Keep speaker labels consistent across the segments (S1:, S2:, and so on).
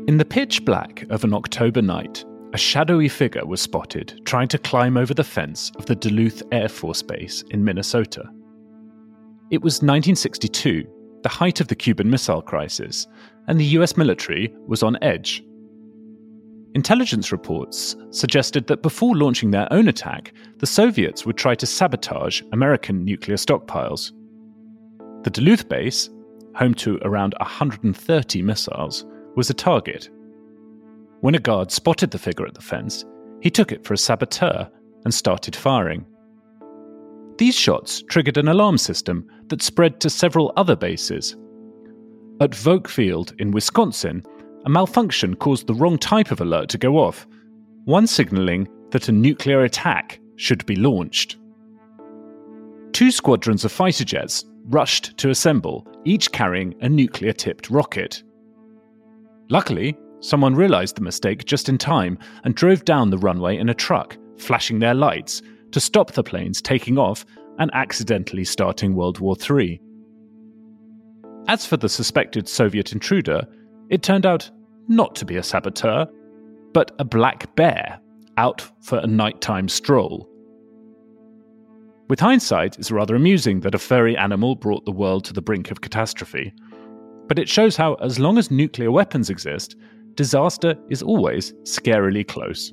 S1: In the pitch black of an October night, a shadowy figure was spotted trying to climb over the fence of the Duluth Air Force Base in Minnesota. It was 1962, the height of the Cuban Missile Crisis, and the US military was on edge. Intelligence reports suggested that before launching their own attack, the Soviets would try to sabotage American nuclear stockpiles. The Duluth base, home to around 130 missiles, was a target. When a guard spotted the figure at the fence, he took it for a saboteur and started firing. These shots triggered an alarm system that spread to several other bases. At Vogue Field in Wisconsin, a malfunction caused the wrong type of alert to go off, one signaling that a nuclear attack should be launched. 2 squadrons of fighter jets rushed to assemble, each carrying a nuclear-tipped rocket. Luckily, someone realized the mistake just in time and drove down the runway in a truck, flashing their lights to stop the planes taking off and accidentally starting World War III. As for the suspected Soviet intruder, it turned out not to be a saboteur, but a black bear out for a nighttime stroll. With hindsight, it's rather amusing that a furry animal brought the world to the brink of catastrophe. But it shows how, as long as nuclear weapons exist, disaster is always scarily close.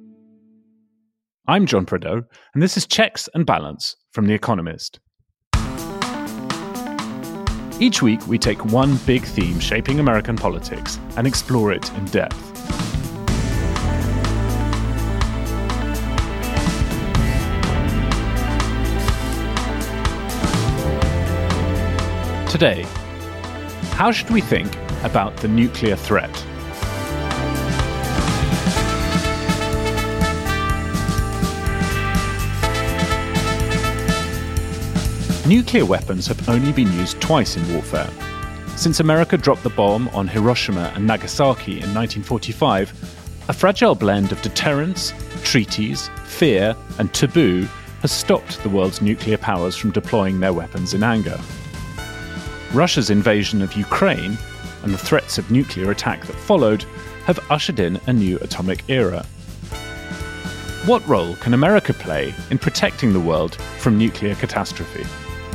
S1: I'm John Prideaux, and this is Checks and Balance from The Economist. Each week, we take one big theme shaping American politics and explore it in depth. Today, how should we think about the nuclear threat? Nuclear weapons have only been used twice in warfare. Since America dropped the bomb on Hiroshima and Nagasaki in 1945, a fragile blend of deterrence, treaties, fear, and taboo has stopped the world's nuclear powers from deploying their weapons in anger. Russia's invasion of Ukraine and the threats of nuclear attack that followed have ushered in a new atomic era. What role can America play in protecting the world from nuclear catastrophe?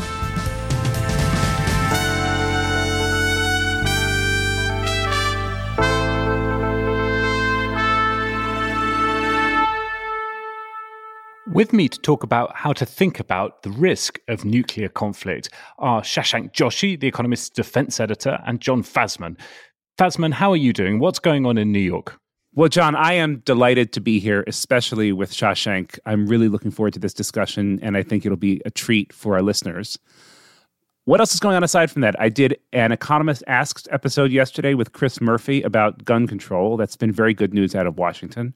S1: With me to talk about how to think about the risk of nuclear conflict are Shashank Joshi, The Economist's defense editor, and Jon Fasman. Fasman, how are you doing? What's going on in New York?
S2: Well, John, I am delighted to be here, especially with Shashank. I'm really looking forward to this discussion, and I think it'll be a treat for our listeners. What else is going on aside from that? I did an Economist Asks episode yesterday with Chris Murphy about gun control. That's been very good news out of Washington.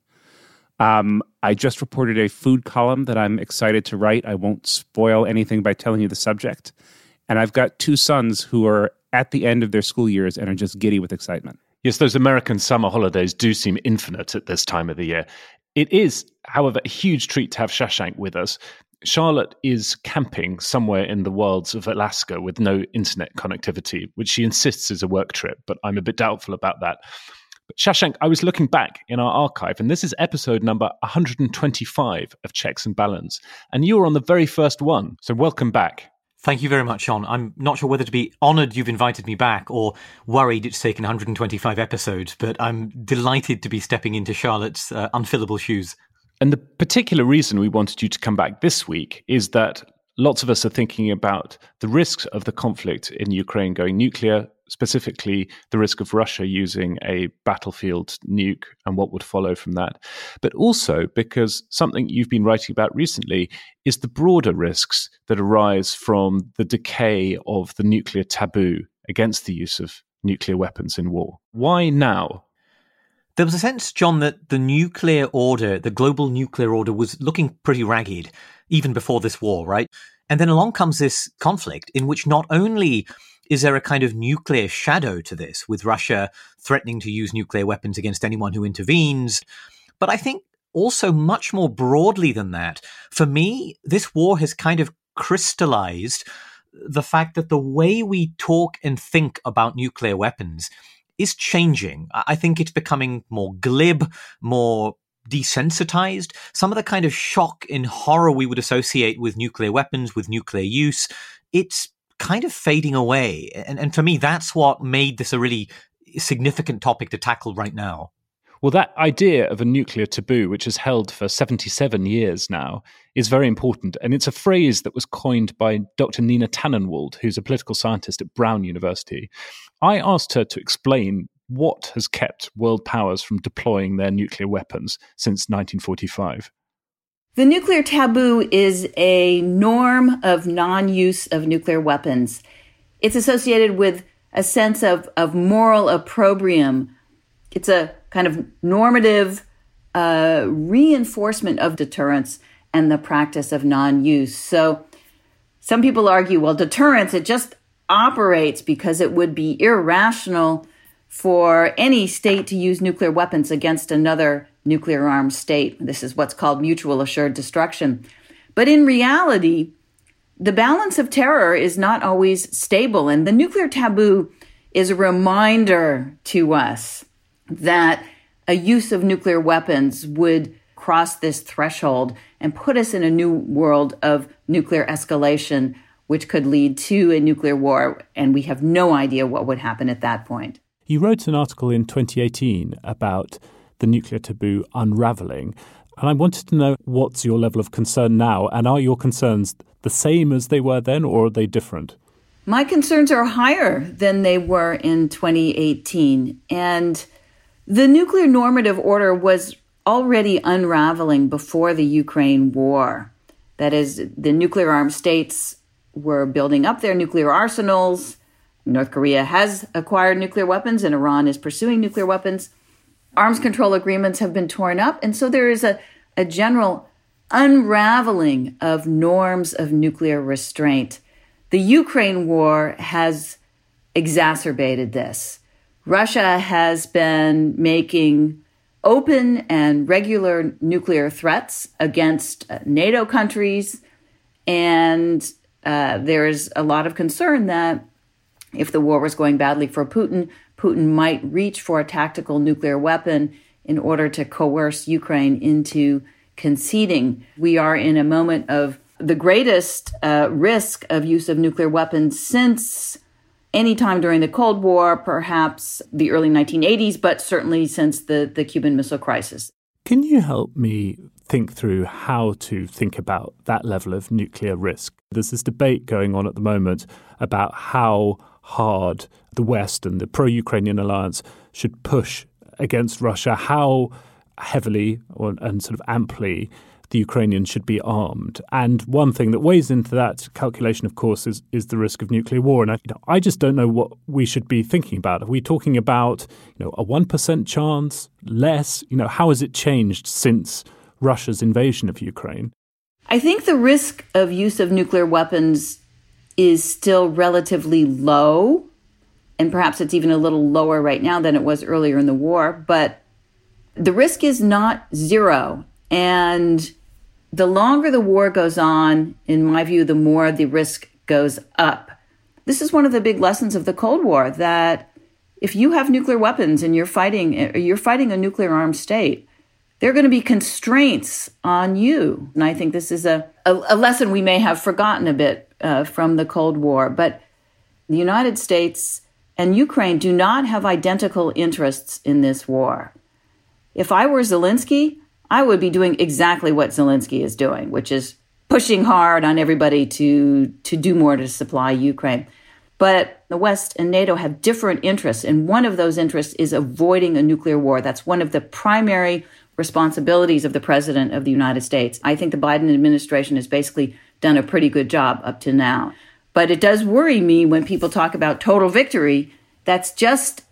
S2: I just reported a food column that I'm excited to write. I won't spoil anything by telling you the subject. And I've got 2 sons who are at the end of their school years and are just giddy with excitement.
S1: Yes, those American summer holidays do seem infinite at this time of the year. It is, however, a huge treat to have Shashank with us. Charlotte is camping somewhere in the wilds of Alaska with no internet connectivity, which she insists is a work trip, but I'm a bit doubtful about that. Shashank, I was looking back in our archive, and this is episode number 125 of Checks and Balance, and you were on the very first one, so welcome back.
S3: Thank you very much, John. I'm not sure whether to be honoured you've invited me back or worried it's taken 125 episodes, but I'm delighted to be stepping into Charlotte's unfillable shoes.
S1: And the particular reason we wanted you to come back this week is that lots of us are thinking about the risks of the conflict in Ukraine going nuclear, specifically the risk of Russia using a battlefield nuke and what would follow from that. But also because something you've been writing about recently is the broader risks that arise from the decay of the nuclear taboo against the use of nuclear weapons in war. Why now?
S3: There was a sense, John, that the nuclear order, the global nuclear order, was looking pretty ragged even before this war, right? And then along comes this conflict in which not only is there a kind of nuclear shadow to this, with Russia threatening to use nuclear weapons against anyone who intervenes, but I think also much more broadly than that, for me, this war has kind of crystallized the fact that the way we talk and think about nuclear weapons is changing. I think it's becoming more glib, more desensitized. Some of the kind of shock and horror we would associate with nuclear weapons, with nuclear use, it's kind of fading away. And for me, that's what made this a really significant topic to tackle right now.
S1: Well, that idea of a nuclear taboo, which has held for 77 years now, is very important. And it's a phrase that was coined by Dr. Nina Tannenwald, who's a political scientist at Brown University. I asked her to explain what has kept world powers from deploying their nuclear weapons since 1945.
S4: The nuclear taboo is a norm of non-use of nuclear weapons. It's associated with a sense of moral opprobrium. It's a kind of normative reinforcement of deterrence and the practice of non-use. So some people argue, well, deterrence, it just operates because it would be irrational for any state to use nuclear weapons against another nuclear-armed state. This is what's called mutual assured destruction. But in reality, the balance of terror is not always stable. And the nuclear taboo is a reminder to us that a use of nuclear weapons would cross this threshold and put us in a new world of nuclear escalation, which could lead to a nuclear war. And we have no idea what would happen at that point.
S1: You wrote an article in 2018 about the nuclear taboo unraveling. And I wanted to know, what's your level of concern now? And are your concerns the same as they were then, or are they different?
S4: My concerns are higher than they were in 2018. And the nuclear normative order was already unraveling before the Ukraine war. That is, the nuclear-armed states were building up their nuclear arsenals. North Korea has acquired nuclear weapons, and Iran is pursuing nuclear weapons. Arms control agreements have been torn up, and so there is a general unraveling of norms of nuclear restraint. The Ukraine war has exacerbated this. Russia has been making open and regular nuclear threats against NATO countries, and there is a lot of concern that if the war was going badly for Putin, Putin might reach for a tactical nuclear weapon in order to coerce Ukraine into conceding. We are in a moment of the greatest risk of use of nuclear weapons since any time during the Cold War, perhaps the early 1980s, but certainly since the Cuban Missile Crisis.
S1: Can you help me think through how to think about that level of nuclear risk? There's this debate going on at the moment about how hard the West and the pro-Ukrainian alliance should push against Russia, how heavily and sort of amply the Ukrainians should be armed. And one thing that weighs into that calculation, of course, is the risk of nuclear war. And I just don't know what we should be thinking about. Are we talking about a 1% chance, less? How has it changed since Russia's invasion of Ukraine?
S4: I think the risk of use of nuclear weapons is still relatively low, and perhaps it's even a little lower right now than it was earlier in the war, but the risk is not zero. And the longer the war goes on, in my view, the more the risk goes up. This is one of the big lessons of the Cold War, that if you have nuclear weapons and you're fighting a nuclear armed state, there are going to be constraints on you. And I think this is a lesson we may have forgotten a bit from the Cold War. But the United States and Ukraine do not have identical interests in this war. If I were Zelensky, I would be doing exactly what Zelensky is doing, which is pushing hard on everybody to do more to supply Ukraine. But the West and NATO have different interests, and one of those interests is avoiding a nuclear war. That's one of the primary responsibilities of the President of the United States. I think the Biden administration has basically done a pretty good job up to now. But it does worry me when people talk about total victory. That's just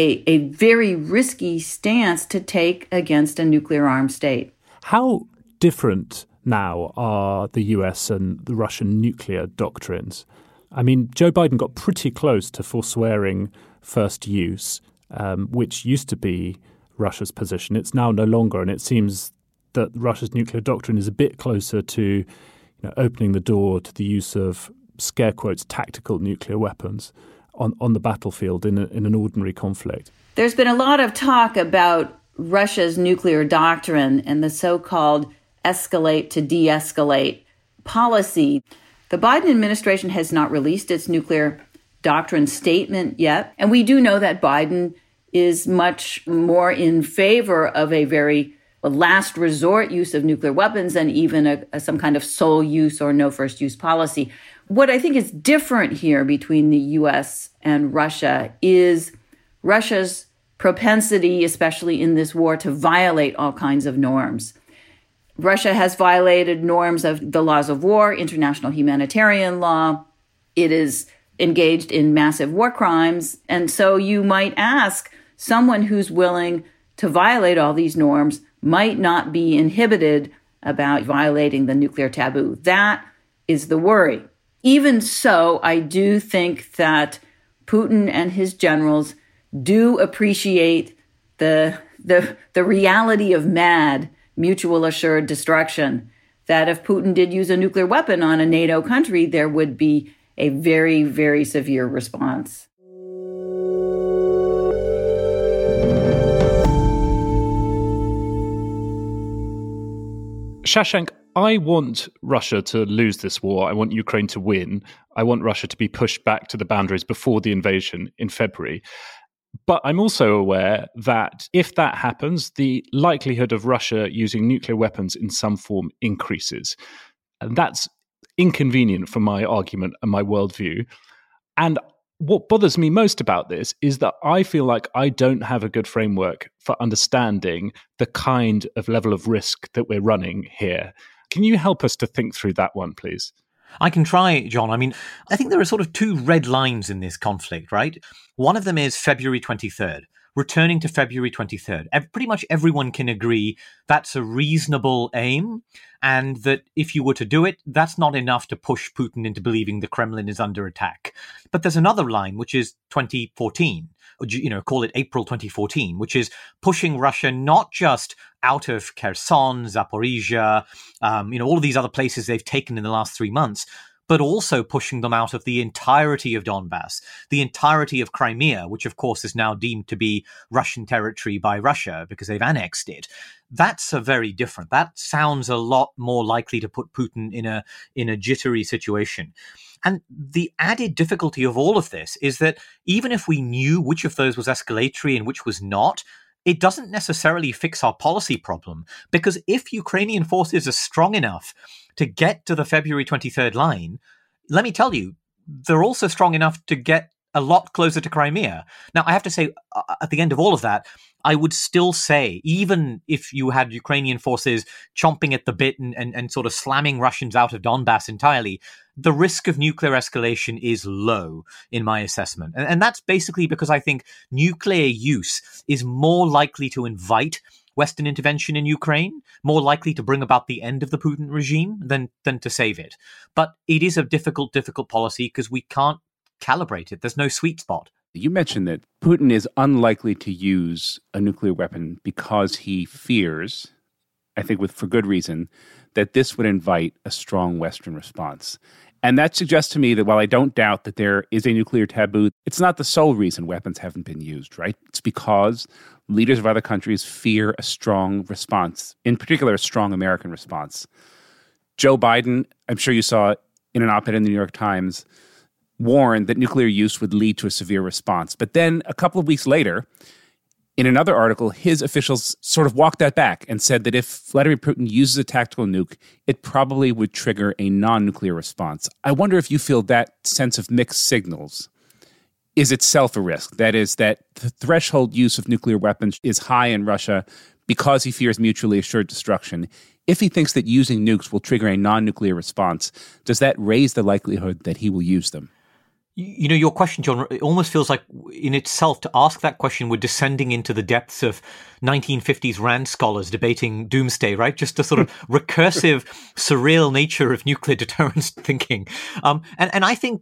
S4: a very risky stance to take against a nuclear-armed state.
S1: How different now are the US and the Russian nuclear doctrines? I mean, Joe Biden got pretty close to forswearing first use, which used to be Russia's position. It's now no longer, and it seems that Russia's nuclear doctrine is a bit closer to opening the door to the use of, scare quotes, tactical nuclear weapons. on the battlefield in an ordinary conflict.
S4: There's been a lot of talk about Russia's nuclear doctrine and the so-called escalate to de-escalate policy. The Biden administration has not released its nuclear doctrine statement yet, and we do know that Biden is much more in favor of a very last resort use of nuclear weapons than even some kind of sole use or no first use policy. What I think is different here between the U.S. and Russia is Russia's propensity, especially in this war, to violate all kinds of norms. Russia has violated norms of the laws of war, international humanitarian law. It is engaged in massive war crimes. And so you might ask, someone who's willing to violate all these norms might not be inhibited about violating the nuclear taboo. That is the worry. Even so, I do think that Putin and his generals do appreciate the reality of MAD, mutual assured destruction, that if Putin did use a nuclear weapon on a NATO country, there would be a very, very severe response.
S1: Shashank, I want Russia to lose this war. I want Ukraine to win. I want Russia to be pushed back to the boundaries before the invasion in February. But I'm also aware that if that happens, the likelihood of Russia using nuclear weapons in some form increases. And that's inconvenient for my argument and my worldview. And what bothers me most about this is that I feel like I don't have a good framework for understanding the kind of level of risk that we're running here. Can you help us to think through that one, please?
S3: I can try, John. I mean, I think there are sort of two red lines in this conflict, right? One of them is February 23rd. Returning to February 23rd. Pretty much everyone can agree that's a reasonable aim, and that if you were to do it, that's not enough to push Putin into believing the Kremlin is under attack. But there's another line, which is 2014, call it April 2014, which is pushing Russia not just out of Kherson, Zaporizhia, all of these other places they've taken in the last 3 months, but also pushing them out of the entirety of Donbass, the entirety of Crimea, which of course is now deemed to be Russian territory by Russia because they've annexed it. That's a very different. That sounds a lot more likely to put Putin in a jittery situation. And the added difficulty of all of this is that even if we knew which of those was escalatory and which was not, it doesn't necessarily fix our policy problem, because if Ukrainian forces are strong enough to get to the February 23rd line, let me tell you, they're also strong enough to get a lot closer to Crimea. Now, I have to say, at the end of all of that, I would still say, even if you had Ukrainian forces chomping at the bit and sort of slamming Russians out of Donbass entirely, the risk of nuclear escalation is low, in my assessment. And that's basically because I think nuclear use is more likely to invite Western intervention in Ukraine, more likely to bring about the end of the Putin regime than to save it. But it is a difficult policy because we can't calibrate it. There's no sweet spot.
S2: You mentioned that Putin is unlikely to use a nuclear weapon because he fears, I think for good reason, that this would invite a strong Western response. And that suggests to me that while I don't doubt that there is a nuclear taboo, it's not the sole reason weapons haven't been used, right? It's because leaders of other countries fear a strong response, in particular a strong American response. Joe Biden, I'm sure you saw in an op-ed in the New York Times, warned that nuclear use would lead to a severe response. But then a couple of weeks later, in another article, his officials sort of walked that back and said that if Vladimir Putin uses a tactical nuke, it probably would trigger a non-nuclear response. I wonder if you feel that sense of mixed signals is itself a risk. That is, that the threshold use of nuclear weapons is high in Russia because he fears mutually assured destruction. If he thinks that using nukes will trigger a non-nuclear response, does that raise the likelihood that he will use them?
S3: You know, your question, John, it almost feels like in itself to ask that question, we're descending into the depths of 1950s Rand scholars debating doomsday, right? Just the sort of recursive, surreal nature of nuclear deterrence thinking. And I think that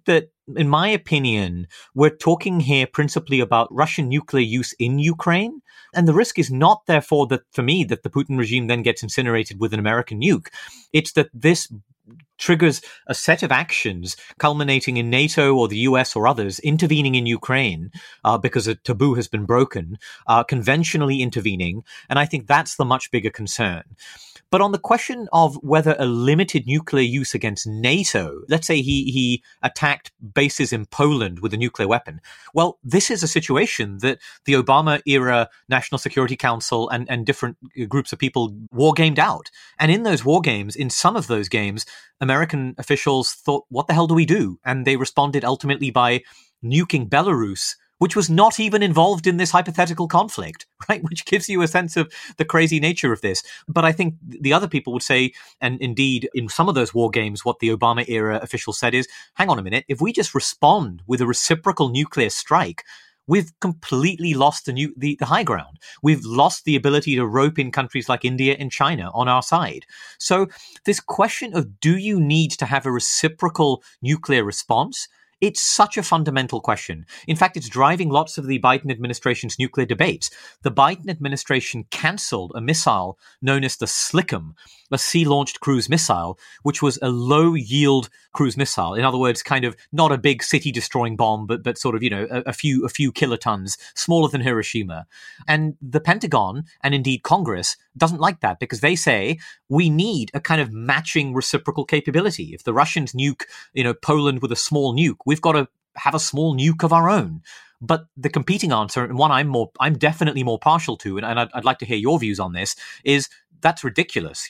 S3: in my opinion, we're talking here principally about Russian nuclear use in Ukraine. And the risk is not, therefore, that for me, that the Putin regime then gets incinerated with an American nuke. It's that this triggers a set of actions culminating in NATO or the US or others intervening in Ukraine because a taboo has been broken, conventionally intervening. And I think that's the much bigger concern. But on the question of whether a limited nuclear use against NATO, let's say he attacked bases in Poland with a nuclear weapon. Well, this is a situation that the Obama-era National Security Council and different groups of people war-gamed out. And in those war games, in some of those games, American officials thought, what the hell do we do? And they responded ultimately by nuking Belarus, which was not even involved in this hypothetical conflict, right? Which gives you a sense of the crazy nature of this. But I think the other people would say, and indeed in some of those war games, what the Obama-era officials said is, hang on a minute, if we just respond with a reciprocal nuclear strike, we've completely lost the high ground. We've lost the ability to rope in countries like India and China on our side. So this question of, do you need to have a reciprocal nuclear response? It's such a fundamental question. In fact, it's driving lots of the Biden administration's nuclear debates. The Biden administration canceled a missile known as the SLICM, a sea-launched cruise missile, which was a low-yield cruise missile. In other words, kind of not a big city-destroying bomb, but sort of, a few kilotons, smaller than Hiroshima. And the Pentagon, and indeed Congress, doesn't like that because they say we need a kind of matching reciprocal capability. If the Russians nuke, Poland with a small nuke, we've got to have a small nuke of our own. But the competing answer, and one I'm definitely more partial to, and I'd like to hear your views on this, is that's ridiculous.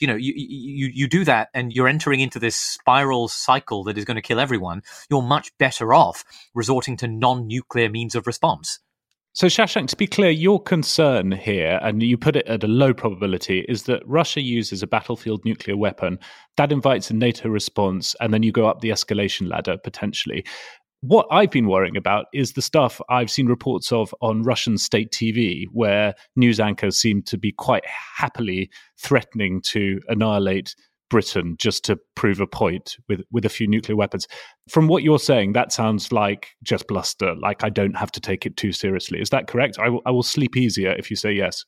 S3: You do that and you're entering into this spiral cycle that is going to kill everyone. You're much better off resorting to non-nuclear means of response.
S1: So, Shashank, to be clear, your concern here, and you put it at a low probability, is that Russia uses a battlefield nuclear weapon. That invites a NATO response, and then you go up the escalation ladder, potentially. What I've been worrying about is the stuff I've seen reports of on Russian state TV, where news anchors seem to be quite happily threatening to annihilate Britain just to prove a point with a few nuclear weapons. From what you're saying, that sounds like just bluster, like I don't have to take it too seriously. Is that correct? I will sleep easier if you say yes.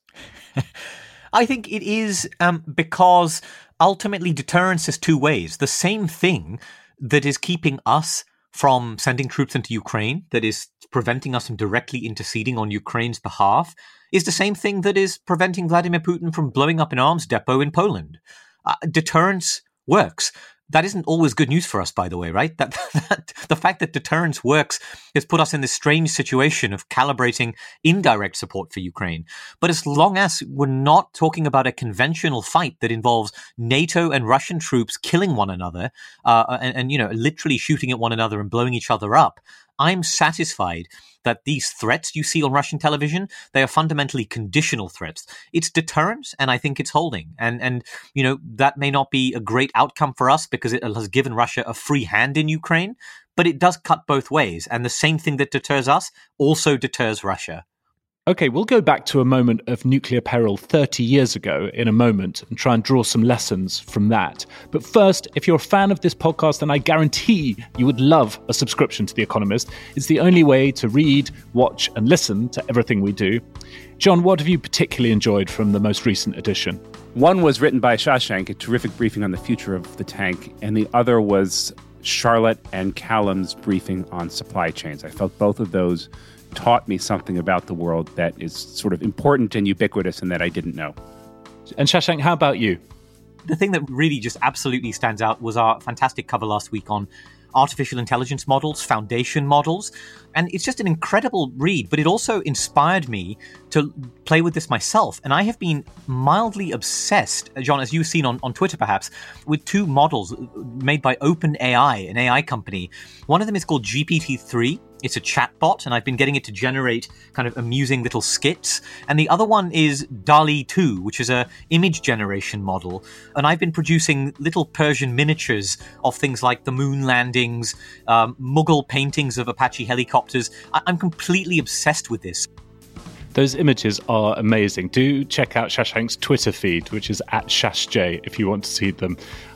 S3: I think it is because ultimately deterrence is two ways. The same thing that is keeping us from sending troops into Ukraine, that is preventing us from directly interceding on Ukraine's behalf, is the same thing that is preventing Vladimir Putin from blowing up an arms depot in Poland. Deterrence works. That isn't always good news for us, by the way, right? That the fact that deterrence works has put us in this strange situation of calibrating indirect support for Ukraine. But as long as we're not talking about a conventional fight that involves NATO and Russian troops killing one another and literally shooting at one another and blowing each other up, I'm satisfied that these threats you see on Russian television, they are fundamentally conditional threats. It's deterrence, and I think it's holding. And that may not be a great outcome for us because it has given Russia a free hand in Ukraine, but it does cut both ways. And the same thing that deters us also deters Russia.
S1: Okay, we'll go back to a moment of nuclear peril 30 years ago in a moment and try and draw some lessons from that. But first, if you're a fan of this podcast, then I guarantee you would love a subscription to The Economist. It's the only way to read, watch, and listen to everything we do. John, what have you particularly enjoyed from the most recent edition?
S2: One was written by Shashank, a terrific briefing on the future of the tank, and the other was Charlotte and Callum's briefing on supply chains. I felt both of those taught me something about the world that is sort of important and ubiquitous and that I didn't know.
S1: And Shashank, how about you?
S3: The thing that really just absolutely stands out was our fantastic cover last week on artificial intelligence models, foundation models. And it's just an incredible read, but it also inspired me to play with this myself. And I have been mildly obsessed, John, as you've seen on Twitter perhaps, with two models made by OpenAI, an AI company. One of them is called GPT-3. It's a chatbot, and I've been getting it to generate kind of amusing little skits. And the other one is DALL-E 2, which is a image generation model. And I've been producing little Persian miniatures of things like the moon landings, Mughal paintings of Apache helicopters. I'm completely obsessed with this.
S1: Those images are amazing. Do check out Shashank's Twitter feed, which is @ShashJ, if you want to see them.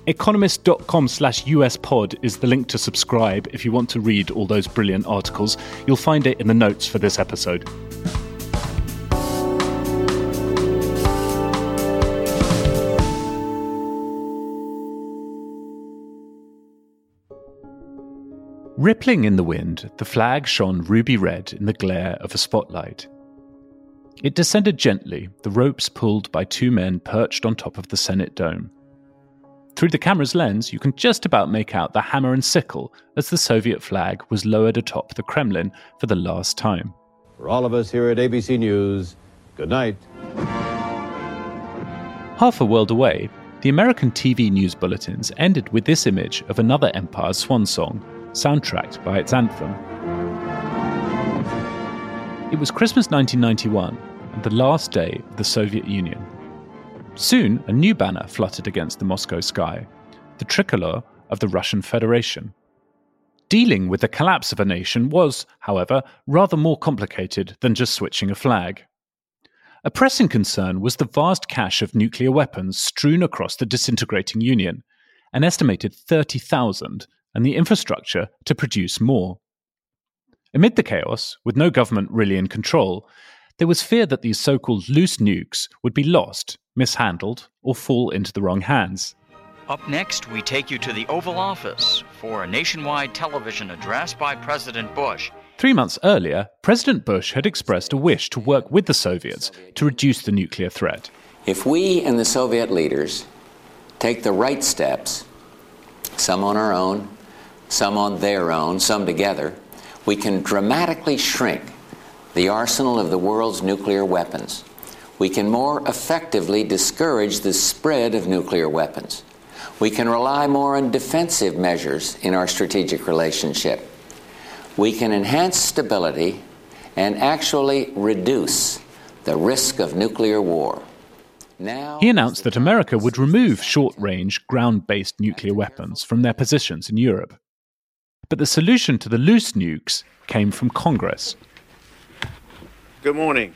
S1: Economist.com/USpod is the link to subscribe if you want to read all those brilliant articles. You'll find it in the notes for this episode. Rippling in the wind, the flag shone ruby red in the glare of a spotlight. It descended gently, the ropes pulled by two men perched on top of the Senate dome. Through the camera's lens, you can just about make out the hammer and sickle as the Soviet flag was lowered atop the Kremlin for the last time.
S5: For all of us here at ABC News, good night.
S1: Half a world away, the American TV news bulletins ended with this image of another empire's swan song, soundtracked by its anthem. It was Christmas 1991, and the last day of the Soviet Union. Soon, a new banner fluttered against the Moscow sky, the tricolour of the Russian Federation. Dealing with the collapse of a nation was, however, rather more complicated than just switching a flag. A pressing concern was the vast cache of nuclear weapons strewn across the disintegrating Union, an estimated 30,000, and the infrastructure to produce more. Amid the chaos, with no government really in control, there was fear that these so-called loose nukes would be lost, mishandled, or fall into the wrong hands.
S6: Up next, we take you to the Oval Office for a nationwide television address by President Bush.
S1: 3 months earlier, President Bush had expressed a wish to work with the Soviets to reduce the nuclear threat.
S7: If we and the Soviet leaders take the right steps, some on our own, some on their own, some together, we can dramatically shrink the arsenal of the world's nuclear weapons. We can more effectively discourage the spread of nuclear weapons. We can rely more on defensive measures in our strategic relationship. We can enhance stability and actually reduce the risk of nuclear war.
S1: He announced that America would remove short-range, ground-based nuclear weapons from their positions in Europe. But the solution to the loose nukes came from Congress.
S8: Good morning.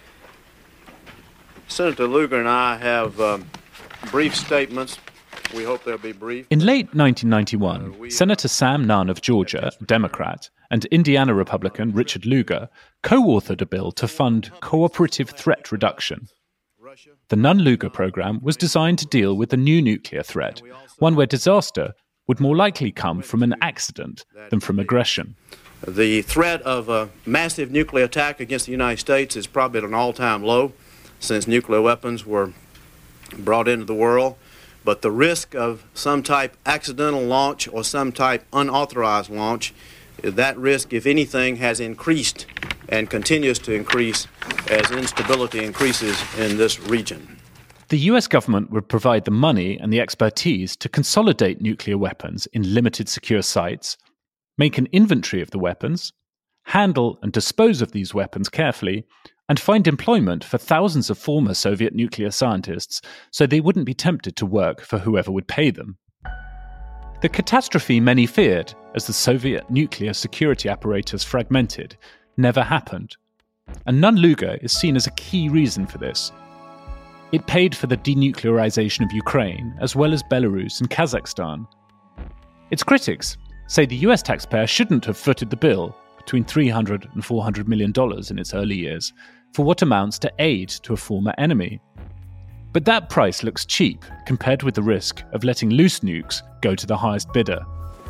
S8: Senator Lugar and I have brief statements. We hope they'll be brief.
S1: In late 1991, Senator Sam Nunn of Georgia, Democrat, and Indiana Republican Richard Lugar co-authored a bill to fund cooperative threat reduction. The Nunn-Lugar program was designed to deal with a new nuclear threat, one where disaster would more likely come from an accident than from aggression.
S8: The threat of a massive nuclear attack against the United States is probably at an all-time low since nuclear weapons were brought into the world. But the risk of some type accidental launch or some type unauthorized launch, that risk, if anything, has increased and continues to increase as instability increases in this region.
S1: The US government would provide the money and the expertise to consolidate nuclear weapons in limited secure sites, make an inventory of the weapons, handle and dispose of these weapons carefully, and find employment for thousands of former Soviet nuclear scientists so they wouldn't be tempted to work for whoever would pay them. The catastrophe many feared, as the Soviet nuclear security apparatus fragmented, never happened. And Nunn-Lugar is seen as a key reason for this. It paid for the denuclearization of Ukraine, as well as Belarus and Kazakhstan. Its critics say the US taxpayer shouldn't have footed the bill, between $300 and $400 million in its early years, for what amounts to aid to a former enemy. But that price looks cheap compared with the risk of letting loose nukes go to the highest bidder.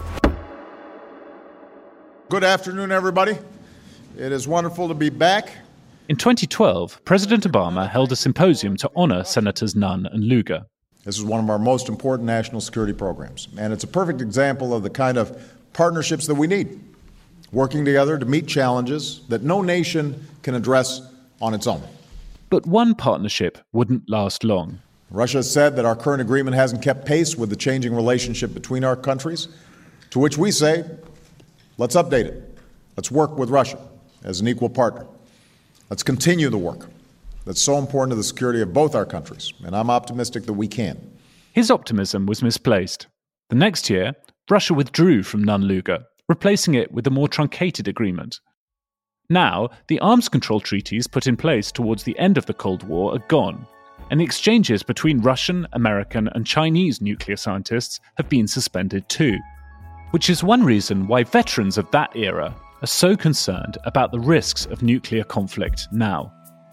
S9: Good afternoon, everybody. It is wonderful to be back.
S1: In 2012, President Obama held a symposium to honor Senators Nunn and Lugar.
S9: This is one of our most important national security programs, and it's a perfect example of the kind of partnerships that we need, working together to meet challenges that no nation can address on its own.
S1: But one partnership wouldn't last long.
S9: Russia has said that our current agreement hasn't kept pace with the changing relationship between our countries, to which we say, let's update it. Let's work with Russia as an equal partner. Let's continue the work that's so important to the security of both our countries, and I'm optimistic that we can.
S1: His optimism was misplaced. The next year, Russia withdrew from Nunn-Lugar, replacing it with a more truncated agreement. Now, the arms control treaties put in place towards the end of the Cold War are gone, and the exchanges between Russian, American, and Chinese nuclear scientists have been suspended too, which is one reason why veterans of that era are so concerned about the risks of nuclear conflict now.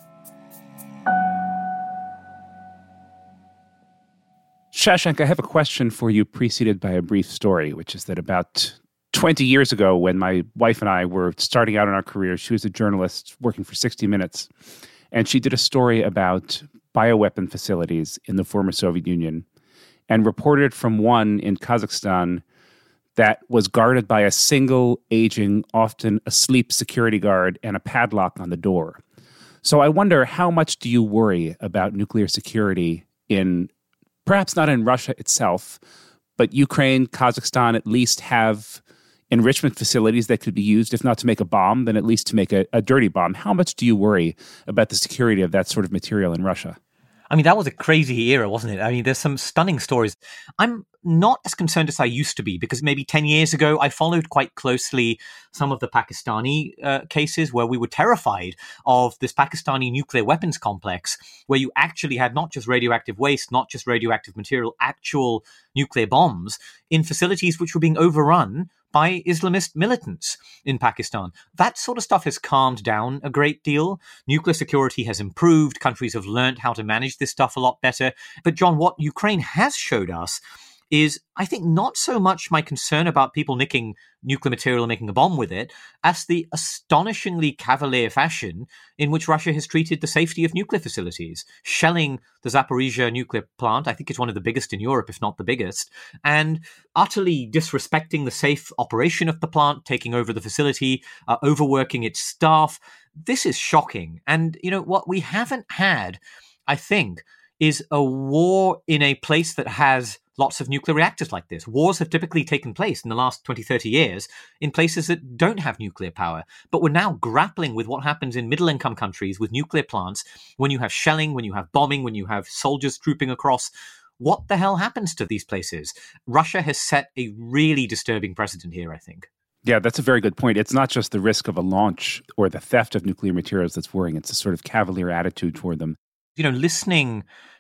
S2: Shashank, I have a question for you preceded by a brief story, which is that about 20 years ago, when my wife and I were starting out in our careers, she was a journalist working for 60 Minutes, and she did a story about bioweapon facilities in the former Soviet Union and reported from one in Kazakhstan that was guarded by a single, aging, often asleep security guard and a padlock on the door. So I wonder, how much do you worry about nuclear security in, perhaps not in Russia itself, but Ukraine, Kazakhstan at least have enrichment facilities that could be used, if not to make a bomb, then at least to make a dirty bomb. How much do you worry about the security of that sort of material in Russia?
S3: I mean, that was a crazy era, wasn't it? I mean, there's some stunning stories. I'm not as concerned as I used to be, because maybe 10 years ago, I followed quite closely some of the Pakistani cases where we were terrified of this Pakistani nuclear weapons complex, where you actually had not just radioactive waste, not just radioactive material, actual nuclear bombs in facilities which were being overrun by Islamist militants in Pakistan. That sort of stuff has calmed down a great deal. Nuclear security has improved. Countries have learned how to manage this stuff a lot better. But John, what Ukraine has showed us is, I think, not so much my concern about people nicking nuclear material and making a bomb with it, as the astonishingly cavalier fashion in which Russia has treated the safety of nuclear facilities, shelling the Zaporizhia nuclear plant. I think it's one of the biggest in Europe, if not the biggest, and utterly disrespecting the safe operation of the plant, taking over the facility, overworking its staff. This is shocking. And, you know, what we haven't had, I think, is a war in a place that has lots of nuclear reactors like this. Wars have typically taken place in the last 20, 30 years in places that don't have nuclear power. But we're now grappling with what happens in middle-income countries with nuclear plants when you have shelling, when you have bombing, when you have soldiers trooping across. What the hell happens to these places? Russia has set a really disturbing precedent here, I think.
S2: Yeah, that's a very good point. It's not just the risk of a launch or the theft of nuclear materials that's worrying. It's a sort of cavalier attitude toward them.
S3: You know, listening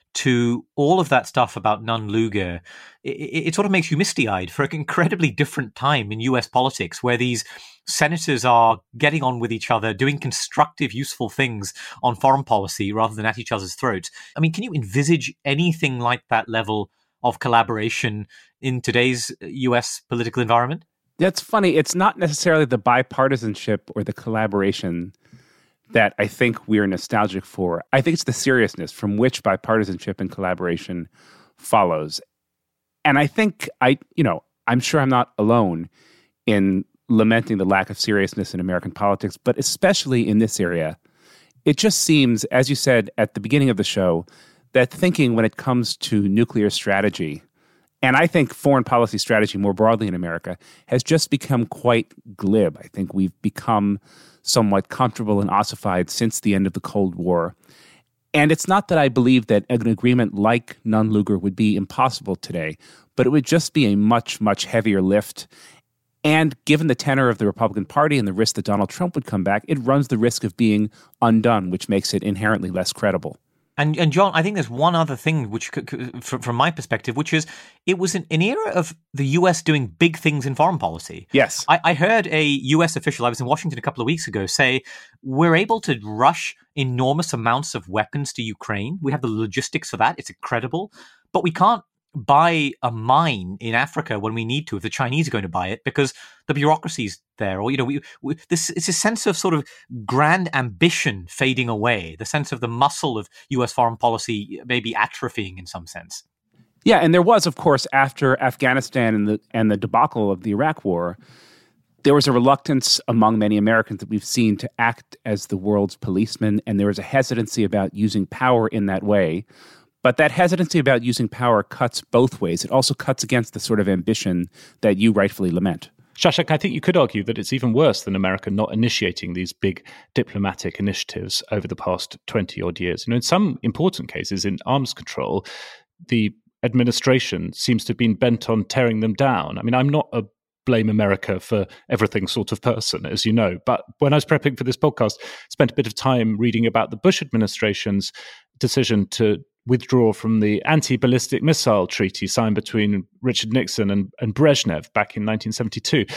S3: to all of that stuff about Nunn-Lugar, it sort of makes you misty-eyed for an incredibly different time in US politics, where these senators are getting on with each other, doing constructive, useful things on foreign policy rather than at each other's throats. I mean, can you envisage anything like that level of collaboration in today's US political environment?
S2: That's funny. It's not necessarily the bipartisanship or the collaboration that I think we're nostalgic for. I think it's the seriousness from which bipartisanship and collaboration follows. And I think I'm sure I'm not alone in lamenting the lack of seriousness in American politics, but especially in this area. It just seems, as you said at the beginning of the show, that thinking when it comes to nuclear strategy, and I think foreign policy strategy more broadly in America, has just become quite glib. I think we've become somewhat comfortable and ossified since the end of the Cold War. And it's not that I believe that an agreement like Nunn-Lugar would be impossible today, but it would just be a much, much heavier lift. And given the tenor of the Republican Party and the risk that Donald Trump would come back, it runs the risk of being undone, which makes it inherently less credible.
S3: And John, I think there's one other thing which, from my perspective, which is it was an era of the U.S. doing big things in foreign policy.
S2: Yes.
S3: I heard a U.S. official, I was in Washington a couple of weeks ago, say, we're able to rush enormous amounts of weapons to Ukraine. We have the logistics for that. It's incredible. But we can't buy a mine in Africa when we need to if the Chinese are going to buy it because the bureaucracy's there. Or, it's a sense of sort of grand ambition fading away, the sense of the muscle of U.S. foreign policy maybe atrophying in some sense.
S2: Yeah, and there was, of course, after Afghanistan and the debacle of the Iraq War, there was a reluctance among many Americans that we've seen to act as the world's policeman, and there was a hesitancy about using power in that way. But that hesitancy about using power cuts both ways. It also cuts against the sort of ambition that you rightfully lament.
S1: Shashank, I think you could argue that it's even worse than America not initiating these big diplomatic initiatives over the past 20-odd years. In some important cases in arms control, the administration seems to have been bent on tearing them down. I mean, I'm not a blame America for everything sort of person, as you know. But when I was prepping for this podcast, I spent a bit of time reading about the Bush administration's decision to withdraw from the anti-ballistic missile treaty signed between Richard Nixon and Brezhnev back in 1972.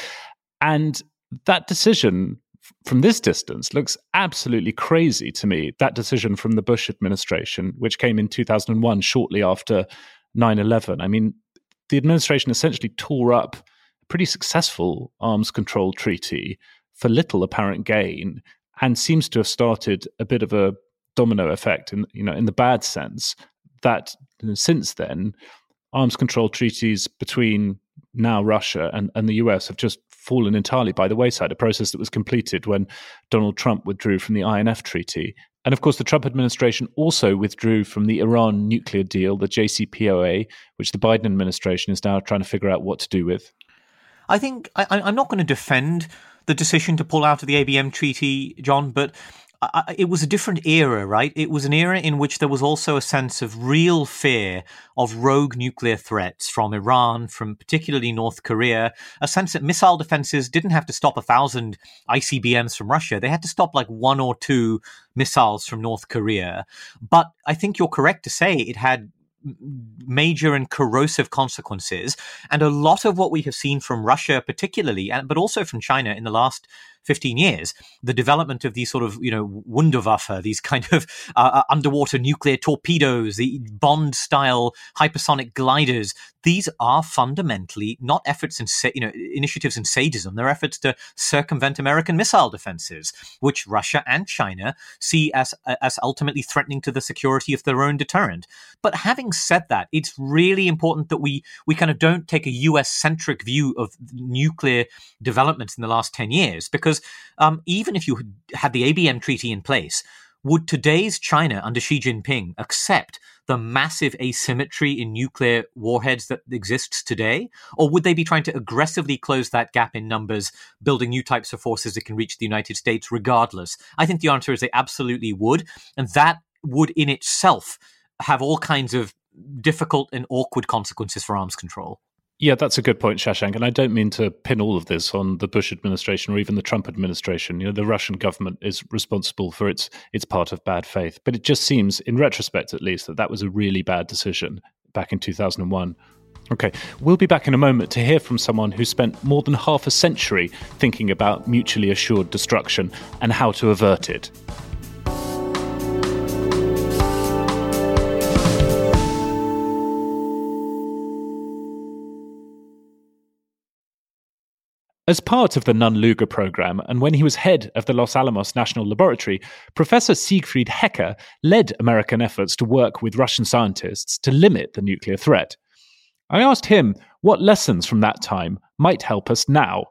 S1: And that decision from this distance looks absolutely crazy to me. That decision from the Bush administration, which came in 2001, shortly after 9/11. I mean, the administration essentially tore up a pretty successful arms control treaty for little apparent gain, and seems to have started a bit of a domino effect in the bad sense that since then, arms control treaties between now Russia and the US have just fallen entirely by the wayside, a process that was completed when Donald Trump withdrew from the INF treaty. And of course, the Trump administration also withdrew from the Iran nuclear deal, the JCPOA, which the Biden administration is now trying to figure out what to do with.
S3: I think I'm not going to defend the decision to pull out of the ABM treaty, John, but it was a different era, right? It was an era in which there was also a sense of real fear of rogue nuclear threats from Iran, from particularly North Korea, a sense that missile defenses didn't have to stop 1,000 ICBMs from Russia. They had to stop like 1 or 2 missiles from North Korea. But I think you're correct to say it had major and corrosive consequences. And a lot of what we have seen from Russia particularly, but also from China in the last 15 years, the development of these sort of, Wunderwaffe, these kind of underwater nuclear torpedoes, the Bond-style hypersonic gliders, these are fundamentally not efforts in, initiatives in sadism. They're efforts to circumvent American missile defenses, which Russia and China see as ultimately threatening to the security of their own deterrent. But having said that, it's really important that we kind of don't take a US-centric view of nuclear developments in the last 10 years, because even if you had the ABM treaty in place, would today's China under Xi Jinping accept the massive asymmetry in nuclear warheads that exists today? Or would they be trying to aggressively close that gap in numbers, building new types of forces that can reach the United States regardless? I think the answer is they absolutely would. And that would in itself have all kinds of difficult and awkward consequences for arms control.
S1: Yeah, that's a good point, Shashank. And I don't mean to pin all of this on the Bush administration or even the Trump administration. The Russian government is responsible for its part of bad faith. But it just seems, in retrospect at least, that was a really bad decision back in 2001. Okay, we'll be back in a moment to hear from someone who spent more than half a century thinking about mutually assured destruction and how to avert it. As part of the Nunn-Lugar program, and when he was head of the Los Alamos National Laboratory, Professor Siegfried Hecker led American efforts to work with Russian scientists to limit the nuclear threat. I asked him what lessons from that time might help us now.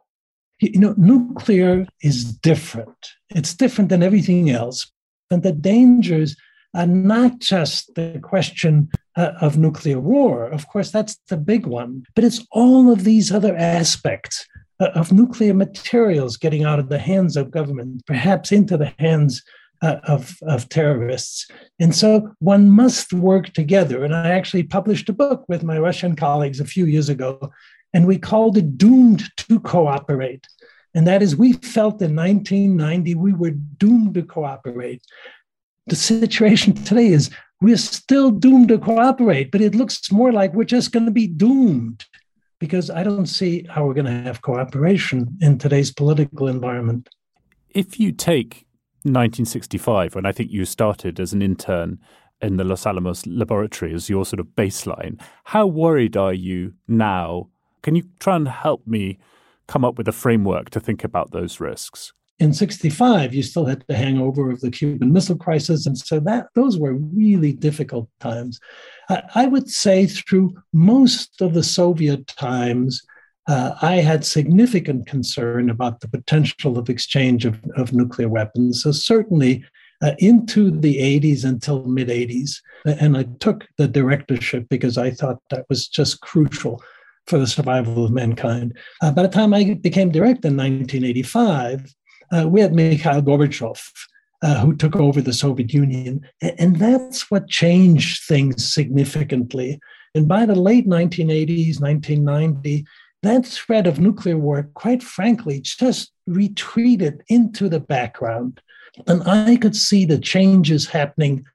S10: Nuclear is different. It's different than everything else. And the dangers are not just the question of nuclear war. Of course, that's the big one. But it's all of these other aspects of nuclear materials getting out of the hands of government, perhaps into the hands of terrorists. And so one must work together. And I actually published a book with my Russian colleagues a few years ago, and we called it Doomed to Cooperate. And that is, we felt in 1990 we were doomed to cooperate. The situation today is we're still doomed to cooperate, but it looks more like we're just going to be doomed, because I don't see how we're going to have cooperation in today's political environment.
S1: If you take 1965, when I think you started as an intern in the Los Alamos Laboratory as your sort of baseline, how worried are you now? Can you try and help me come up with a framework to think about those risks?
S10: In 65, you still had the hangover of the Cuban Missile Crisis, and so those were really difficult times. I would say through most of the Soviet times, I had significant concern about the potential of exchange of nuclear weapons. So certainly into the 80s until mid-80s, and I took the directorship because I thought that was just crucial for the survival of mankind. By the time I became director in 1985, we had Mikhail Gorbachev, who took over the Soviet Union. And that's what changed things significantly. And by the late 1980s, 1990, that threat of nuclear war, quite frankly, just retreated into the background. And I could see the changes happening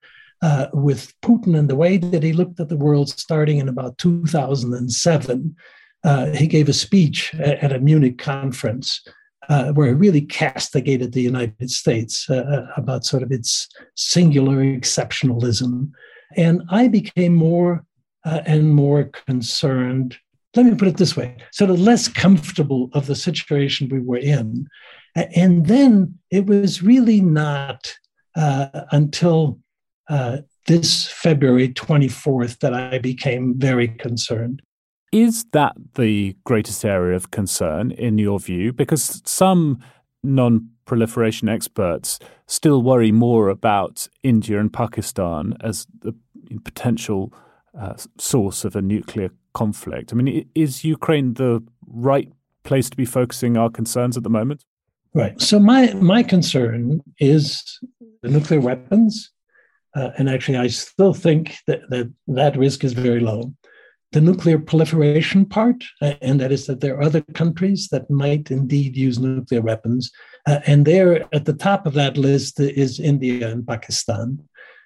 S10: with Putin and the way that he looked at the world starting in about 2007. He gave a speech at a Munich conference where he really castigated the United States about sort of its singular exceptionalism. And I became more and more concerned. Let me put it this way, sort of less comfortable of the situation we were in. And then it was really not until this February 24th that I became very concerned.
S1: Is that the greatest area of concern in your view? Because some non-proliferation experts still worry more about India and Pakistan as the potential source of a nuclear conflict. I mean, is Ukraine the right place to be focusing our concerns at the moment?
S10: Right. So my concern is the nuclear weapons. And actually, I still think that risk is very low. The nuclear proliferation part, and that is that there are other countries that might indeed use nuclear weapons. And there at the top of that list is India and Pakistan.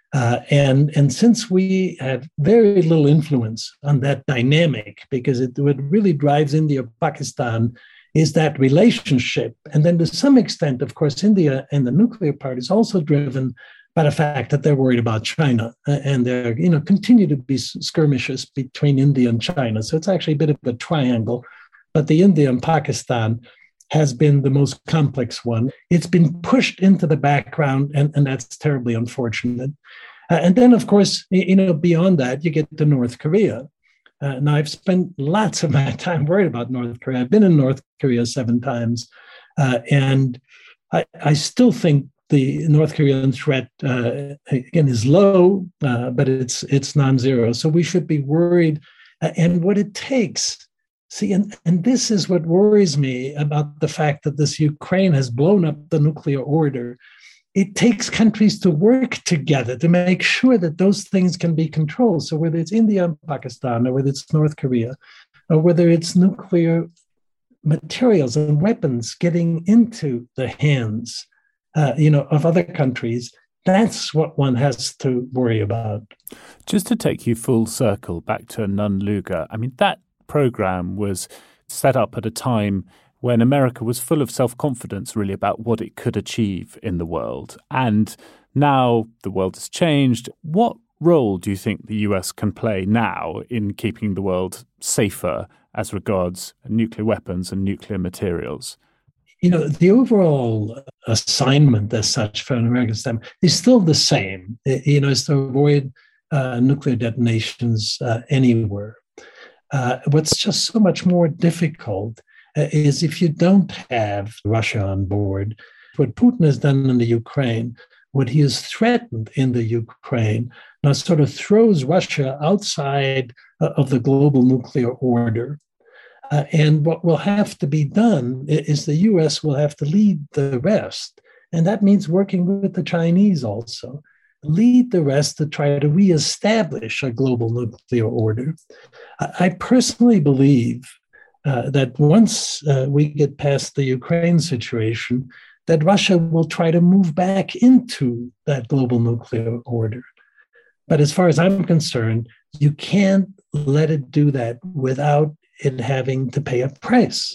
S10: And since we have very little influence on that dynamic, because what really drives India, Pakistan, is that relationship. And then to some extent, of course, India and the nuclear part is also driven by the fact that they're worried about China, and there continue to be skirmishes between India and China. So it's actually a bit of a triangle, but the India and Pakistan has been the most complex one. It's been pushed into the background, and that's terribly unfortunate. And then, of course, beyond that, you get to North Korea. Now, I've spent lots of my time worried about North Korea. I've been in North Korea 7 times, and I still think the North Korean threat, again, is low, but it's non-zero. So we should be worried. And what it takes, and this is what worries me about the fact that this Ukraine has blown up the nuclear order. It takes countries to work together to make sure that those things can be controlled. So whether it's India and Pakistan, or whether it's North Korea, or whether it's nuclear materials and weapons getting into the hands of other countries, that's what one has to worry about.
S1: Just to take you full circle back to Nunn-Lugar, I mean, that program was set up at a time when America was full of self-confidence really about what it could achieve in the world. And now the world has changed. What role do you think the US can play now in keeping the world safer as regards nuclear weapons and nuclear materials?
S10: The overall assignment as such for an American standpoint is still the same, is to avoid nuclear detonations anywhere. What's just so much more difficult is if you don't have Russia on board. What Putin has done in the Ukraine, what he has threatened in the Ukraine, now sort of throws Russia outside of the global nuclear order. And what will have to be done is the U.S. will have to lead the rest. And that means working with the Chinese also. Lead the rest to try to reestablish a global nuclear order. I personally believe that once we get past the Ukraine situation, that Russia will try to move back into that global nuclear order. But as far as I'm concerned, you can't let it do that without it having to pay a price.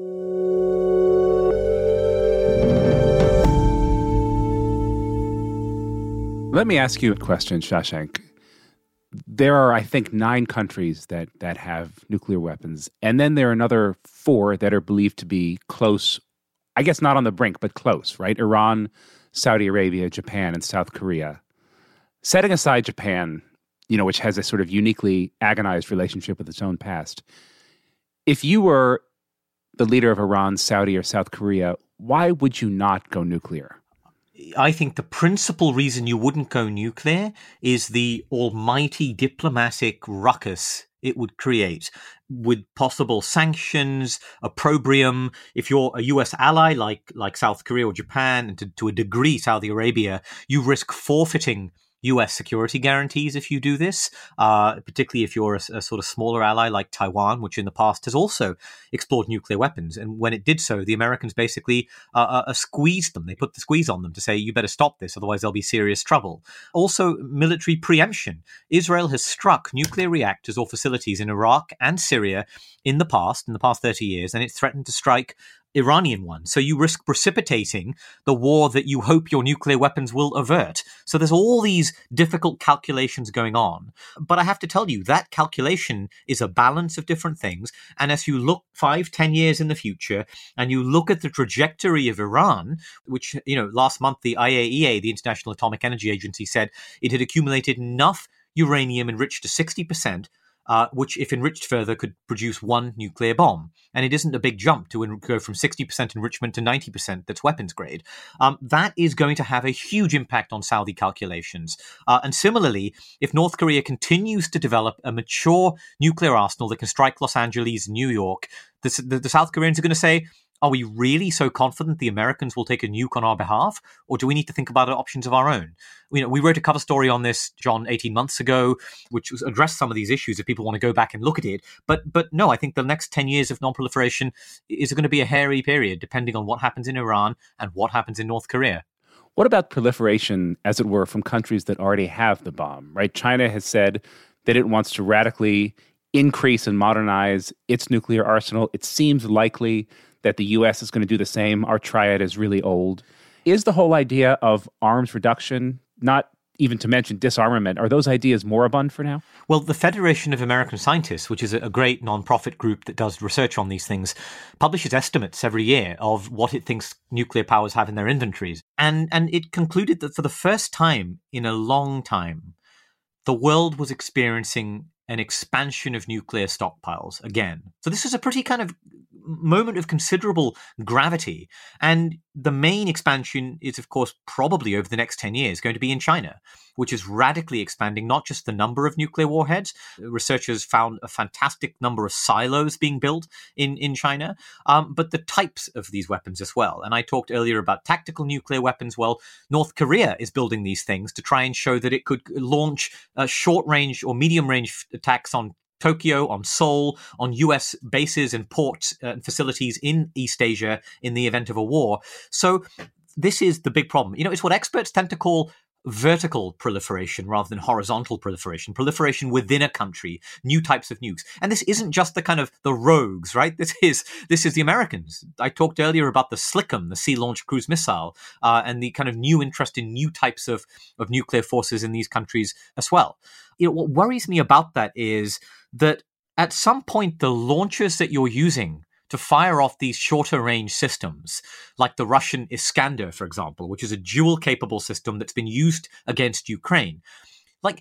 S2: Let me ask you a question, Shashank. There are, I think, 9 countries that have nuclear weapons, and then there are another 4 that are believed to be close, I guess not on the brink, but close, right? Iran, Saudi Arabia, Japan, and South Korea. Setting aside Japan, which has a sort of uniquely agonized relationship with its own past, if you were the leader of Iran, Saudi, or South Korea, why would you not go nuclear?
S3: I think the principal reason you wouldn't go nuclear is the almighty diplomatic ruckus it would create with possible sanctions, opprobrium. If you're a US ally like South Korea or Japan, and to a degree Saudi Arabia, you risk forfeiting US security guarantees if you do this, particularly if you're a sort of smaller ally like Taiwan, which in the past has also explored nuclear weapons. And when it did so, the Americans basically squeezed them. They put the squeeze on them to say, you better stop this, otherwise there'll be serious trouble. Also, military preemption. Israel has struck nuclear reactors or facilities in Iraq and Syria in the past 30 years, and it's threatened to strike Iranian ones. So you risk precipitating the war that you hope your nuclear weapons will avert. So there's all these difficult calculations going on. But I have to tell you, that calculation is a balance of different things. And as you look 5-10 years in the future, and you look at the trajectory of Iran, which, last month the IAEA, the International Atomic Energy Agency, said it had accumulated enough uranium enriched to 60%, which, if enriched further, could produce one nuclear bomb. And it isn't a big jump to go from 60% enrichment to 90% that's weapons grade. That is going to have a huge impact on Saudi calculations. And similarly, if North Korea continues to develop a mature nuclear arsenal that can strike Los Angeles, New York, the South Koreans are going to say, are we really so confident the Americans will take a nuke on our behalf? Or do we need to think about options of our own? We wrote a cover story on this, John, 18 months ago, which addressed some of these issues if people want to go back and look at it. But no, I think the next 10 years of non-proliferation is going to be a hairy period, depending on what happens in Iran and what happens in North Korea.
S2: What about proliferation, as it were, from countries that already have the bomb, right? China has said that it wants to radically increase and modernize its nuclear arsenal. It seems likely that the U.S. is going to do the same. Our triad is really old. Is the whole idea of arms reduction, not even to mention disarmament, are those ideas moribund for now?
S3: Well, the Federation of American Scientists, which is a great non-profit group that does research on these things, publishes estimates every year of what it thinks nuclear powers have in their inventories. And it concluded that for the first time in a long time, the world was experiencing an expansion of nuclear stockpiles again. So this is a pretty kind of moment of considerable gravity. And the main expansion is, of course, probably over the next 10 years going to be in China, which is radically expanding not just the number of nuclear warheads. Researchers found a fantastic number of silos being built in China, but the types of these weapons as well. And I talked earlier about tactical nuclear weapons. Well, North Korea is building these things to try and show that it could launch short-range or medium-range attacks on Tokyo, on Seoul, on US bases and ports and facilities in East Asia in the event of a war. So this is the big problem. It's what experts tend to call vertical proliferation rather than horizontal proliferation within a country, new types of nukes. And this isn't just the kind of the rogues, right? This is the Americans. I talked earlier about the SLICM, the Sea-Launched Cruise Missile, and the kind of new interest in new types of nuclear forces in these countries as well. What worries me about that is that at some point, the launchers that you're using to fire off these shorter range systems, like the Russian Iskander, for example, which is a dual capable system that's been used against Ukraine. Like,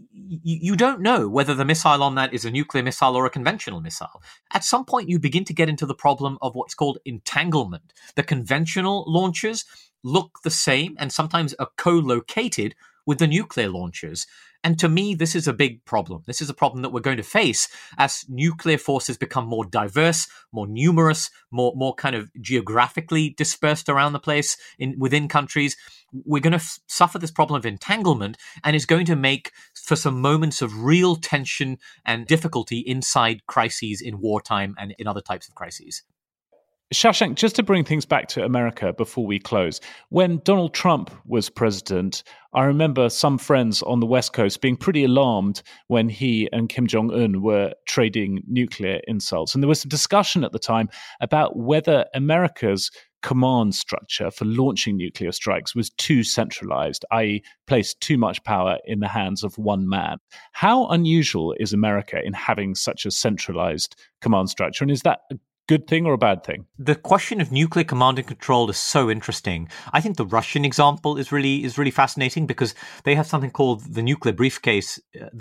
S3: you don't know whether the missile on that is a nuclear missile or a conventional missile. At some point, you begin to get into the problem of what's called entanglement. The conventional launchers look the same and sometimes are co-located with the nuclear launchers. And to me, this is a big problem. This is a problem that we're going to face as nuclear forces become more diverse, more numerous, more kind of geographically dispersed around the place within countries. We're going to suffer this problem of entanglement, and it's going to make for some moments of real tension and difficulty inside crises in wartime and in other types of crises.
S1: Shashank, just to bring things back to America before we close, when Donald Trump was president, I remember some friends on the West Coast being pretty alarmed when he and Kim Jong-un were trading nuclear insults. And there was some discussion at the time about whether America's command structure for launching nuclear strikes was too centralized, i.e. placed too much power in the hands of one man. How unusual is America in having such a centralized command structure? And is that a good thing or a bad thing?
S3: The question of nuclear command and control is so interesting. I think the Russian example is really fascinating because they have something called the nuclear briefcase.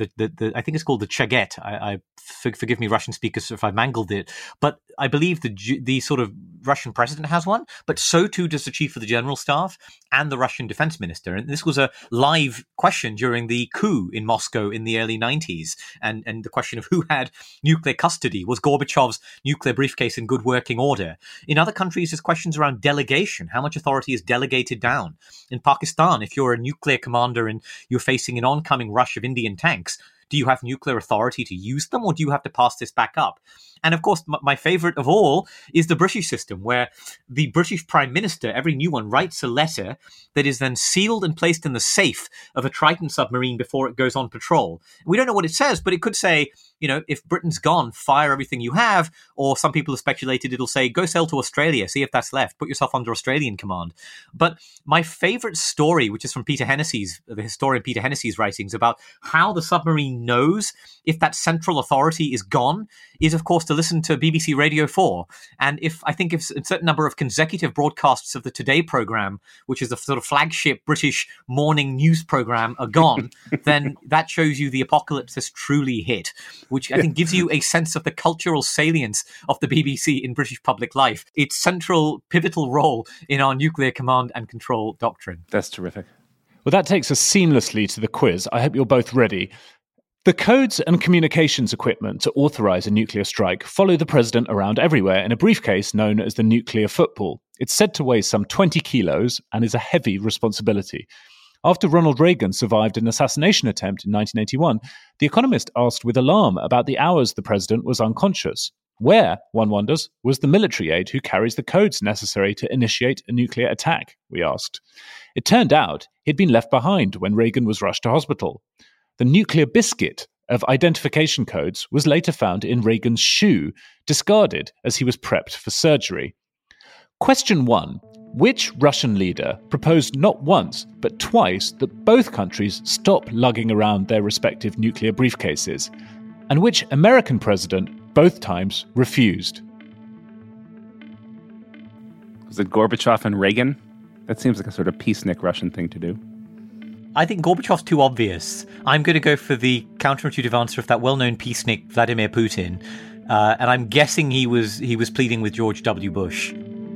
S3: I think it's called the Chaget. Forgive me, Russian speakers, if I mangled it, but I believe the sort of Russian president has one, but so too does the chief of the general staff and the Russian defense minister. And this was a live question during the coup in Moscow in the early 90s. And the question of who had nuclear custody. Was Gorbachev's nuclear briefcase place in good working order. In other countries, there's questions around delegation. How much authority is delegated down? In Pakistan, if you're a nuclear commander and you're facing an oncoming rush of Indian tanks, do you have nuclear authority to use them, or do you have to pass this back up? And of course, my favorite of all is the British system, where the British Prime Minister, every new one, writes a letter that is then sealed and placed in the safe of a Triton submarine before it goes on patrol. We don't know what it says, but it could say, if Britain's gone, fire everything you have. Or some people have speculated it'll say, go sail to Australia, see if that's left, put yourself under Australian command. But my favorite story, which is from the historian Peter Hennessy's writings about how the submarine knows if that central authority is gone, is of course to listen to BBC Radio 4. And if a certain number of consecutive broadcasts of the Today programme, which is the sort of flagship British morning news programme, are gone, then that shows you the apocalypse has truly hit, which I think gives you a sense of the cultural salience of the BBC in British public life, its central pivotal role in our nuclear command and control doctrine.
S2: That's terrific.
S1: Well, that takes us seamlessly to the quiz. I hope you're both ready. The codes and communications equipment to authorize a nuclear strike follow the president around everywhere in a briefcase known as the nuclear football. It's said to weigh some 20 kilos and is a heavy responsibility. After Ronald Reagan survived an assassination attempt in 1981, The Economist asked with alarm about the hours the president was unconscious. Where, one wonders, was the military aide who carries the codes necessary to initiate a nuclear attack, we asked. It turned out he'd been left behind when Reagan was rushed to hospital. The nuclear biscuit of identification codes was later found in Reagan's shoe, discarded as he was prepped for surgery. Question 1. Which Russian leader proposed not once, but twice, that both countries stop lugging around their respective nuclear briefcases? And which American president both times refused?
S2: Was it Gorbachev and Reagan? That seems like a sort of peacenik Russian thing to do.
S3: I think Gorbachev's too obvious. I'm going to go for the counterintuitive answer of that well-known peacenik Vladimir Putin, and I'm guessing he was pleading with George W. Bush.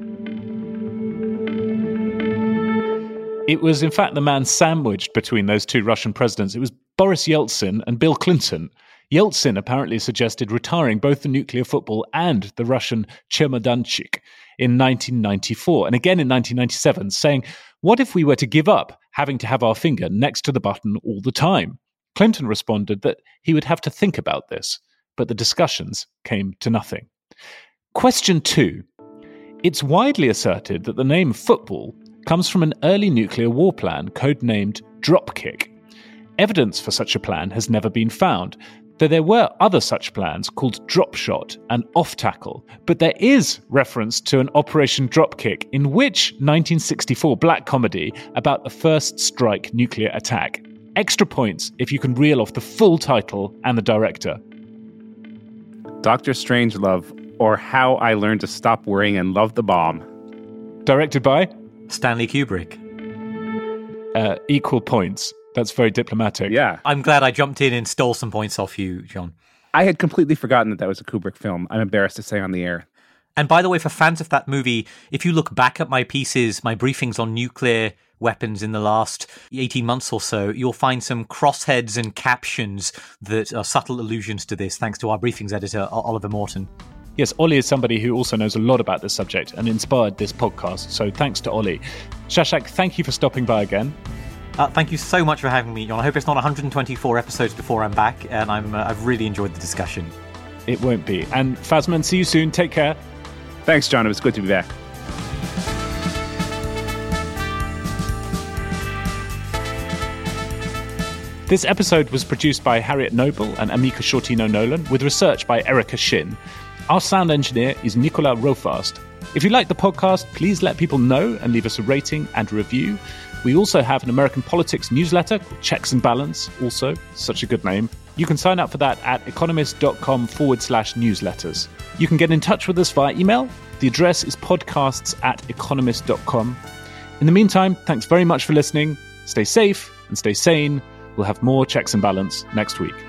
S1: It was, in fact, the man sandwiched between those two Russian presidents. It was Boris Yeltsin and Bill Clinton. Yeltsin apparently suggested retiring both the nuclear football and the Russian Chemodanchik in 1994, and again in 1997, saying, what if we were to give up having to have our finger next to the button all the time? Clinton responded that he would have to think about this, but the discussions came to nothing. Question 2. It's widely asserted that the name football comes from an early nuclear war plan codenamed Dropkick. Evidence for such a plan has never been found, though there were other such plans called Drop Shot and Off Tackle. But there is reference to an Operation Dropkick in which 1964 black comedy about the first strike nuclear attack. Extra points if you can reel off the full title and the director.
S2: Dr. Strangelove, or How I Learned to Stop Worrying and Love the Bomb.
S1: Directed by?
S3: Stanley Kubrick.
S1: Equal points. That's very diplomatic.
S2: Yeah.
S3: I'm glad I jumped in and stole some points off you, John.
S2: I had completely forgotten that was a Kubrick film. I'm embarrassed to say on the air.
S3: And by the way, for fans of that movie, if you look back at my pieces, my briefings on nuclear weapons in the last 18 months or so, you'll find some crossheads and captions that are subtle allusions to this, thanks to our briefings editor, Oliver Morton.
S1: Yes, Ollie is somebody who also knows a lot about this subject and inspired this podcast, so thanks to Ollie. Shashank, thank you for stopping by again.
S3: Thank you so much for having me, John. I hope it's not 124 episodes before I'm back, and I've really enjoyed the discussion.
S1: It won't be. And Fazman, see you soon. Take care.
S2: Thanks, John. It was good to be back.
S1: This episode was produced by Harriet Noble and Amika Shortino-Nolan, with research by Erica Shin. Our sound engineer is Nicola Rofast. If you like the podcast, please let people know and leave us a rating and a review. We also have an American politics newsletter called Checks and Balance, also such a good name. You can sign up for that at economist.com/newsletters. You can get in touch with us via email. The address is podcasts@economist.com. In the meantime, thanks very much for listening. Stay safe and stay sane. We'll have more Checks and Balance next week.